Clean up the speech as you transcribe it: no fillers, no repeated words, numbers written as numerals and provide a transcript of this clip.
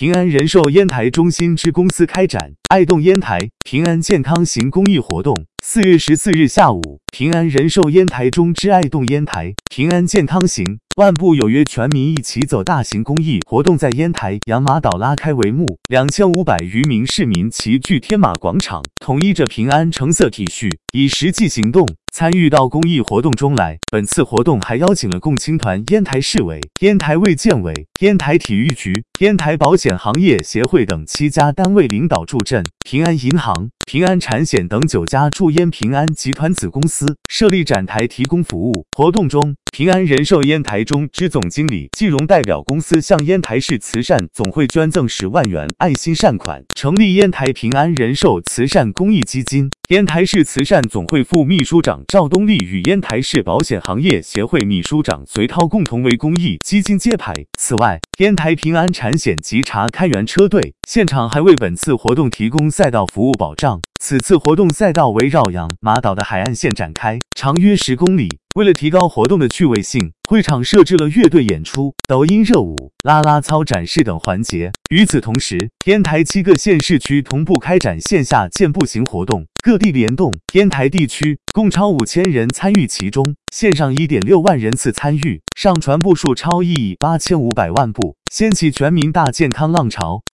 平安人寿烟台中心支公司开展爱动烟台平安健康行公益活动。4月14日下午，平安人寿烟台中支爱动烟台平安健康行万步有约全民一起走大型公益活动在烟台洋马岛拉开帷幕，2500余名市民齐聚天马广场，统一着平安橙色 T 恤，以实际行动参与到公益活动中来。本次活动还邀请了共青团烟台市委、烟台卫健委、烟台体育局、烟台保险行业协会等7家单位领导助阵，平安银行、平安产险等9家驻烟平安集团子公司设立展台提供服务。活动中，平安人寿烟台中支总经理季荣代表公司向烟台市慈善总会捐赠10万元爱心善款，成立烟台平安人寿慈善公益基金。烟台市慈善总会副秘书长赵东丽与烟台市保险行业协会秘书长隋涛共同为公益基金揭牌。此外，烟台平安产险稽查开源车队现场还为本次活动提供赛道服务保障。此次活动赛道围绕洋马岛的海岸线展开，长约10公里。为了提高活动的趣味性，会场设置了乐队演出、抖音热舞、啦啦操展示等环节。与此同时，烟台7个县市区同步开展线下健步行活动，各地联动。烟台地区共超5000人参与其中，线上 1.6万人次参与，上传步数超1亿8500万步，掀起全民大健康浪潮。